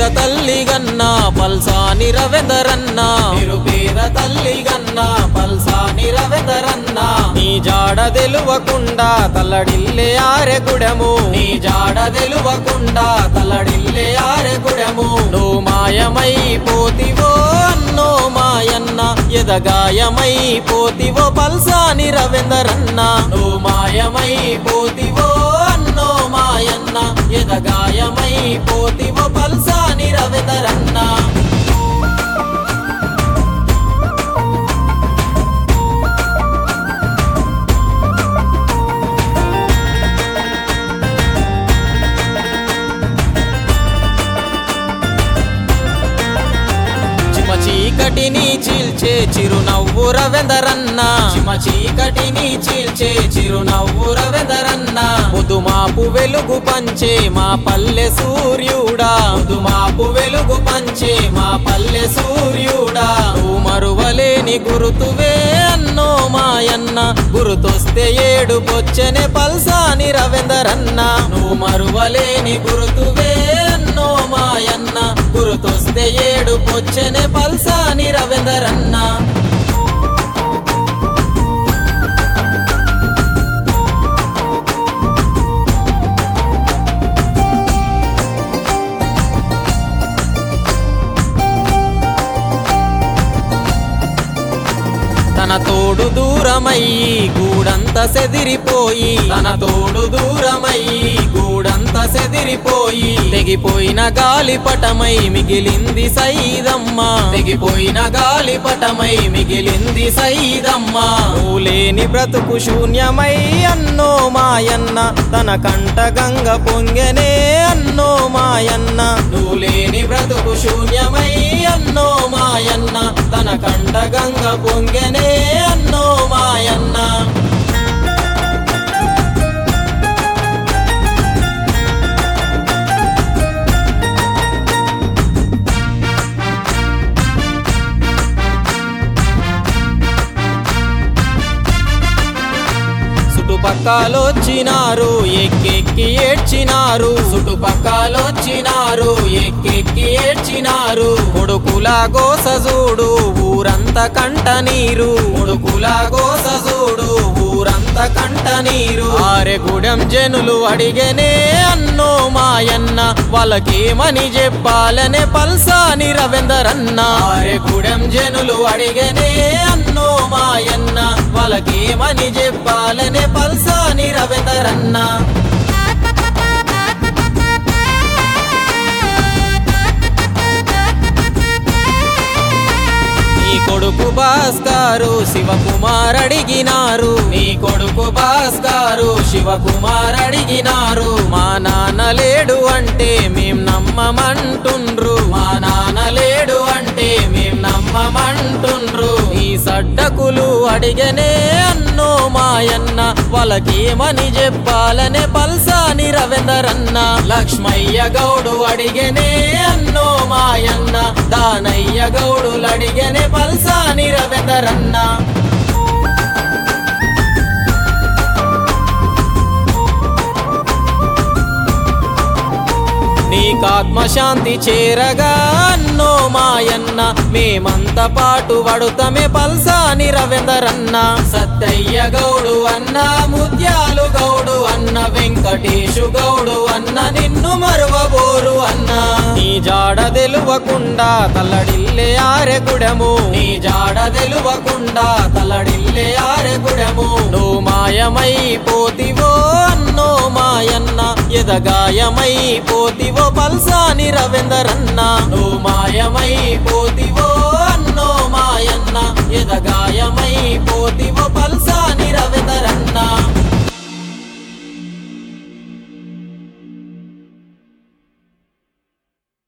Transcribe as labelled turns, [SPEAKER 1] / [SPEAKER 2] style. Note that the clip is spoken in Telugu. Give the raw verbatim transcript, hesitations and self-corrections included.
[SPEAKER 1] తల్లి గన్నా పల్సాని రవెందరన్న నిరుపేద తల్లి గన్నా పల్సాని రవెందరన్న నీ జాడ తెలువకుండా తల్లడిల్లే ఆరెగుడము నీ జాడ తెలువకుండా తల్లడిల్లే ఆరెగుడము నువ్వు మాయమై పోతివో అన్నో మాయన్న ఎదగాయమై పోతివో పల్సాని రవెందరన్న నువ్వు మాయమై పోతివో అన్నో మాయన్న ఎదగాయమై పోతివో పల్సాని రవెందరన్న చీకటిని చీల్చే చిరునవ్వు రవెందరన్న చిమ చీకటిని చీల్చే చిరునవ్వు రవెందరన్న ముదుమాపు వెలుగు పంచే మా పల్లె సూర్యుడా ముదుమాపు వెలుగు పంచే మా పల్లె సూర్యుడా నువ్వు మరువలేని గురుతువే అన్నో మాయన్న గురుతొస్తే ఏడుపొచ్చనే పల్సాని రవెందరన్న నువ్వు మరువలేని గురుతువే అన్నో మాయన్న గురుతొస్తే ఏడుపొచ్చనే పల్సాని రవెందరన్న తన తోడు దూరమయ్యి గూడంత సెదిరిపోయి తన తోడు దూరమయ్యి గూడంత సెదిరిపోయి తెగిపోయిన గాలిపటమై మిగిలింది సైదమ్మ తెగిపోయిన గాలిపటమై మిగిలింది సైదమ్మ నువ్వు లేని బ్రతుకు శూన్యమై అన్నో మాయన్న తన కంట గంగ పొంగెనే అన్నో మాయన్న నువ్వు లేని బ్రతుకు శూన్యమై అన్నో మాయన్న తన కంట గంగ పొంగెనే అన్నో మాయన్న చుట్టుపక్కలొచ్చినారు ఎక్కెక్కి ఏడ్చినారు చుట్టుపక్కలొచ్చినారు ఎక్కెక్కి ఏడ్చినారు కొడుకుల గోస చూడు ఊరంత కంట నీరు కొడుకుల గోస చూడు ఊరంత కంట నీరు ఆరెగూడెం జనులు అడిగనే అన్నో మాయన్న వాళ్ళకేమని చెప్పాలనే పల్సాని రవెందరన్న ఆరెగూడెం జనులు అడిగనే అన్నో మాయన్న వాళ్ళకేమని చెప్పాలనే పల్సాని రవెందరన్న నీ కొడుకు భాస్కరు శివకుమార్ అడిగినారు నీ కొడుకు భాస్కరు శివకుమార్ అడిగినారు మా నాన్న లేడు అంటే మేం నమ్మమంటుండ్రు మా నాన్న లేడు అంటే మేం నమ్మమంటుండ్రు నీ సడ్డకులు అడిగనే అన్నో మాయన్న వాళ్ళకేమని చెప్పాలనే పల్సాని రవెందరన్న లక్ష్మయ్య గౌడు అడిగనే అన్నో మాయన్న దానయ్య గౌడులు అడిగనే పల్సాని రవెందరన్న నీకాత్మశాంతి చేరగా అన్నో మాయన్న మేమంత పాటు వడుతమే పల్సాని రవెందరన్న సత్తయ్య గౌడు అన్న ముత్యాలు గౌడు అన్న వెంకటేశు గౌడు అన్న నిన్ను మరువబోరు అన్న నీ జాడ తెలువకుండా తల్లడిల్లే ఆరెగుడము నీ జాడ తెలువకుండా తల్లడిల్లే ఆరెగుడము నువ్వు మాయమై పోతివో అన్నో మాయన్న ఎదగాయమై పోతివో పల్సాని రవెందరన్న నువ్వు మాయమై పోతివో